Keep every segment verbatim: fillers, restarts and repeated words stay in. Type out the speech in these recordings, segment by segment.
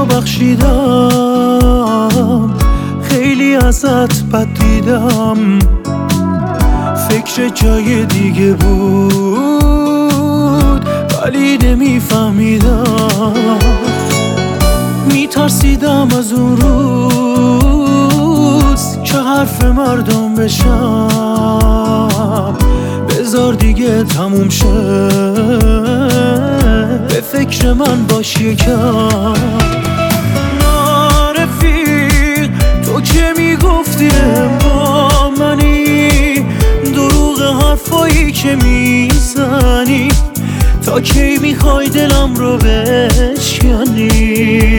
تو بخشیدم، خیلی ازت بد دیدم، فکر جای دیگه بود ولی نمیفهمیدم. میترسیدم از اون روز که حرف مردم بشم، بذار دیگه تموم شه، به فکر من باش یکم. نارفیق تو که میگفتی با منی، دروغ حرفایی که میزنی، تا کی میخوای دلم رو بشکنی؟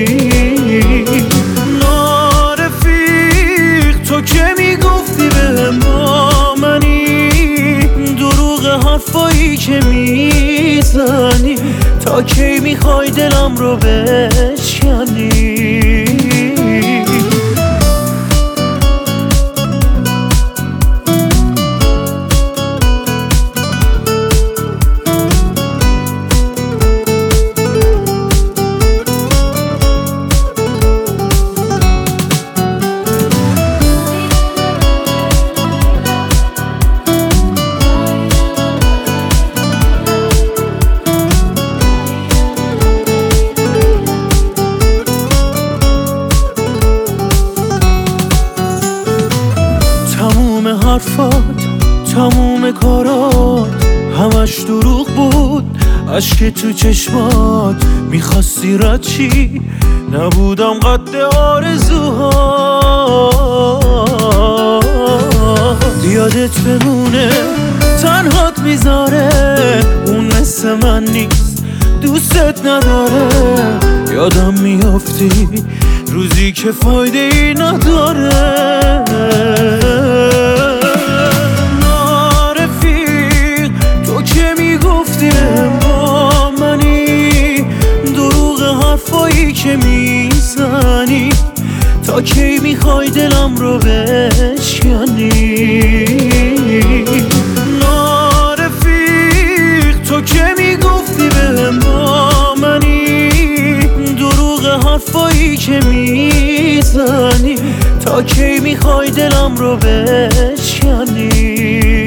نارفیق تو که میگفتی بهم با منی، دروغ حرفایی که میزنی، تا کی میخوای دلم رو بشکنی؟ حرفات تموم کارات همش دروغ بود، اشک تو چشمات میخواستی رد چی، نبودم قد آرزوهات. یادت بمونه تنهات میذاره، اون مثل من نیست دوستت نداره. یادم میافتی روزی که فایده ای نداره. با منی دروغ حرفایی که میزنی، تا کی میخوای دلم رو بشکنی؟ نارفیق تو که میگفتی بهم با منی، دروغ حرفایی که میزنی، تا کی میخوای دلم رو بشکنی؟